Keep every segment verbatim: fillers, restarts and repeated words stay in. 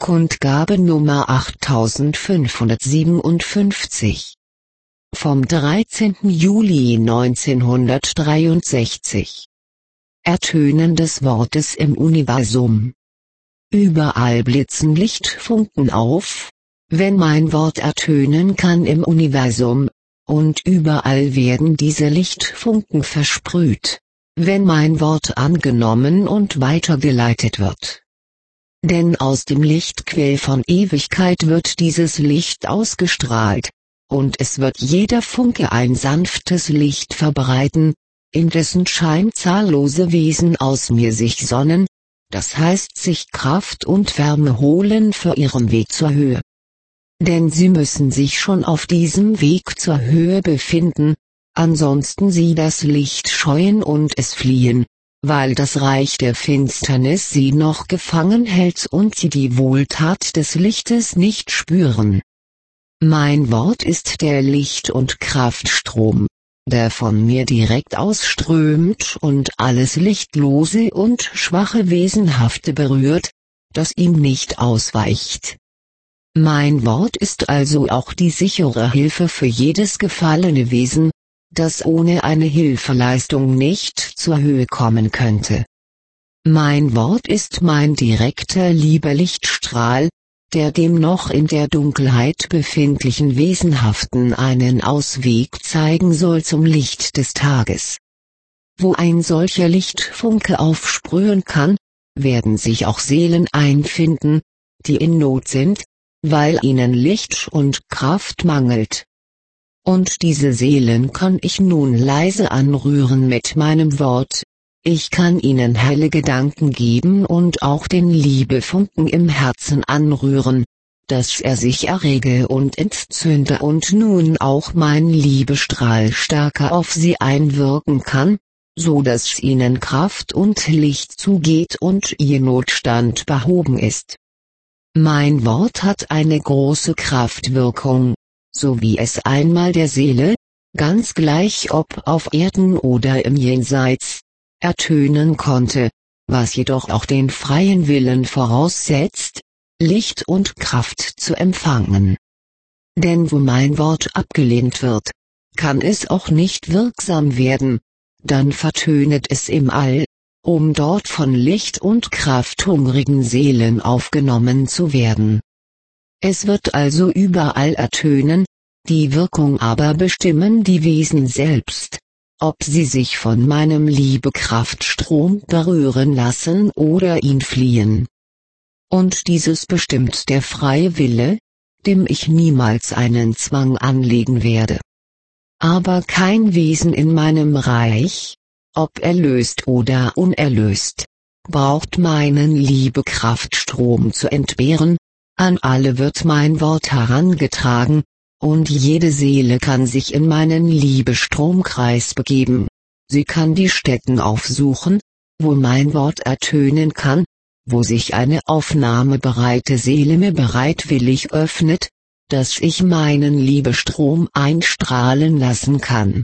Kundgabe Nummer achttausendfünfhundertsiebenundfünfzig vom dreizehnten Juli neunzehnhundertdreiundsechzig. Ertönen des Wortes im Universum. Überall blitzen Lichtfunken auf, wenn mein Wort ertönen kann im Universum, und überall werden diese Lichtfunken versprüht, wenn mein Wort angenommen und weitergeleitet wird. Denn aus dem Lichtquell von Ewigkeit wird dieses Licht ausgestrahlt, und es wird jeder Funke ein sanftes Licht verbreiten, in dessen Schein zahllose Wesen aus mir sich sonnen, das heißt sich Kraft und Wärme holen für ihren Weg zur Höhe. Denn sie müssen sich schon auf diesem Weg zur Höhe befinden, ansonsten sie das Licht scheuen und es fliehen, weil das Reich der Finsternis sie noch gefangen hält und sie die Wohltat des Lichtes nicht spüren. Mein Wort ist der Licht- und Kraftstrom, der von mir direkt ausströmt und alles Lichtlose und schwache Wesenhafte berührt, das ihm nicht ausweicht. Mein Wort ist also auch die sichere Hilfe für jedes gefallene Wesen, das ohne eine Hilfeleistung nicht zur Höhe kommen könnte. Mein Wort ist mein direkter Liebe-Lichtstrahl, der dem noch in der Dunkelheit befindlichen Wesenhaften einen Ausweg zeigen soll zum Licht des Tages. Wo ein solcher Lichtfunke aufsprühen kann, werden sich auch Seelen einfinden, die in Not sind, weil ihnen Licht und Kraft mangelt. Und diese Seelen kann ich nun leise anrühren mit meinem Wort, ich kann ihnen helle Gedanken geben und auch den Liebefunken im Herzen anrühren, dass er sich errege und entzünde und nun auch mein Liebestrahl stärker auf sie einwirken kann, so dass ihnen Kraft und Licht zugeht und ihr Notstand behoben ist. Mein Wort hat eine große Kraftwirkung, so wie es einmal der Seele, ganz gleich ob auf Erden oder im Jenseits, ertönen konnte, was jedoch auch den freien Willen voraussetzt, Licht und Kraft zu empfangen. Denn wo mein Wort abgelehnt wird, kann es auch nicht wirksam werden, dann vertönet es im All, um dort von Licht und Kraft hungrigen Seelen aufgenommen zu werden. Es wird also überall ertönen, die Wirkung aber bestimmen die Wesen selbst, ob sie sich von meinem Liebekraftstrom berühren lassen oder ihn fliehen. Und dieses bestimmt der freie Wille, dem ich niemals einen Zwang anlegen werde. Aber kein Wesen in meinem Reich, ob erlöst oder unerlöst, braucht meinen Liebekraftstrom zu entbehren, an alle wird mein Wort herangetragen, und jede Seele kann sich in meinen Liebestromkreis begeben, sie kann die Stätten aufsuchen, wo mein Wort ertönen kann, wo sich eine aufnahmebereite Seele mir bereitwillig öffnet, dass ich meinen Liebestrom einstrahlen lassen kann.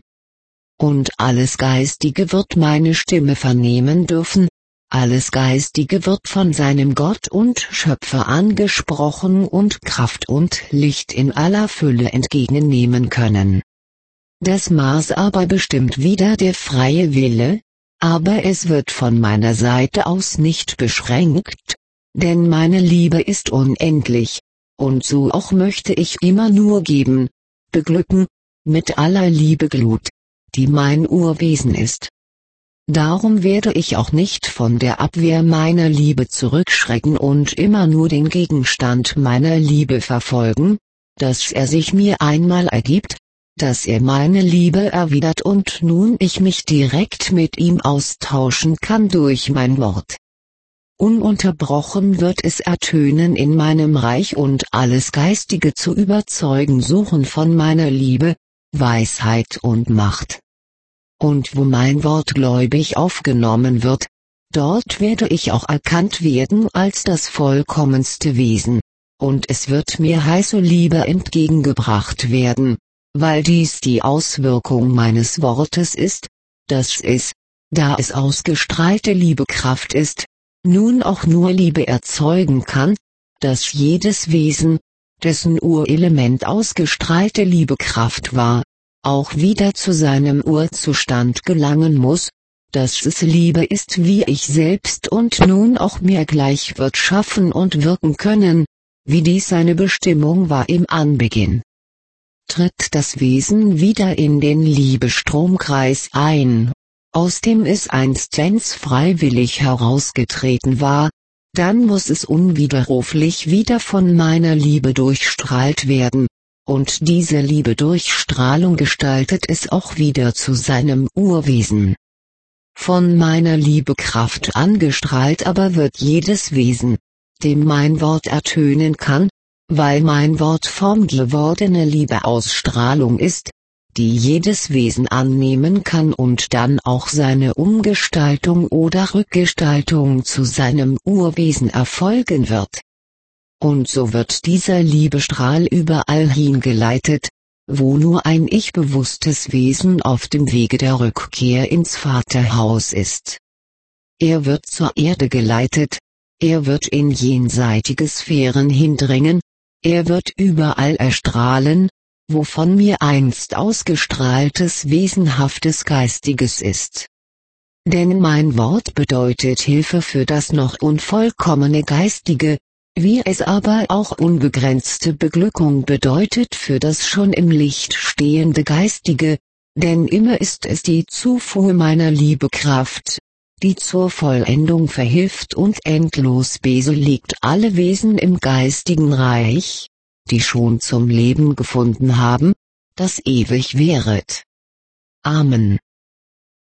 Und alles Geistige wird meine Stimme vernehmen dürfen, alles Geistige wird von seinem Gott und Schöpfer angesprochen und Kraft und Licht in aller Fülle entgegennehmen können. Das Maß aber bestimmt wieder der freie Wille, aber es wird von meiner Seite aus nicht beschränkt, denn meine Liebe ist unendlich, und so auch möchte ich immer nur geben, beglücken, mit aller Liebeglut, die mein Urwesen ist. Darum werde ich auch nicht von der Abwehr meiner Liebe zurückschrecken und immer nur den Gegenstand meiner Liebe verfolgen, dass er sich mir einmal ergibt, dass er meine Liebe erwidert und nun ich mich direkt mit ihm austauschen kann durch mein Wort. Ununterbrochen wird es ertönen in meinem Reich und alles Geistige zu überzeugen suchen von meiner Liebe, Weisheit und Macht. Und wo mein Wort gläubig aufgenommen wird, dort werde ich auch erkannt werden als das vollkommenste Wesen, und es wird mir heiße Liebe entgegengebracht werden, weil dies die Auswirkung meines Wortes ist, dass es, da es ausgestrahlte Liebekraft ist, nun auch nur Liebe erzeugen kann, dass jedes Wesen, dessen Urelement ausgestrahlte Liebekraft war, auch wieder zu seinem Urzustand gelangen muss, dass es Liebe ist wie ich selbst und nun auch mir gleich wird schaffen und wirken können, wie dies seine Bestimmung war im Anbeginn. Tritt das Wesen wieder in den Liebestromkreis ein, aus dem es einstens freiwillig herausgetreten war, dann muss es unwiderruflich wieder von meiner Liebe durchstrahlt werden, und diese Liebe-Durchstrahlung gestaltet es auch wieder zu seinem Urwesen. Von meiner Liebekraft angestrahlt aber wird jedes Wesen, dem mein Wort ertönen kann, weil mein Wort formgewordene Liebeausstrahlung ist, die jedes Wesen annehmen kann und dann auch seine Umgestaltung oder Rückgestaltung zu seinem Urwesen erfolgen wird. Und so wird dieser Liebestrahl überall hingeleitet, wo nur ein ich-bewusstes Wesen auf dem Wege der Rückkehr ins Vaterhaus ist. Er wird zur Erde geleitet, er wird in jenseitige Sphären hindringen, er wird überall erstrahlen, wovon mir einst ausgestrahltes wesenhaftes Geistiges ist. Denn mein Wort bedeutet Hilfe für das noch unvollkommene Geistige, wie es aber auch unbegrenzte Beglückung bedeutet für das schon im Licht stehende Geistige, denn immer ist es die Zufuhr meiner Liebekraft, die zur Vollendung verhilft und endlos beselegt alle Wesen im geistigen Reich, die schon zum Leben gefunden haben, das ewig währet. Amen.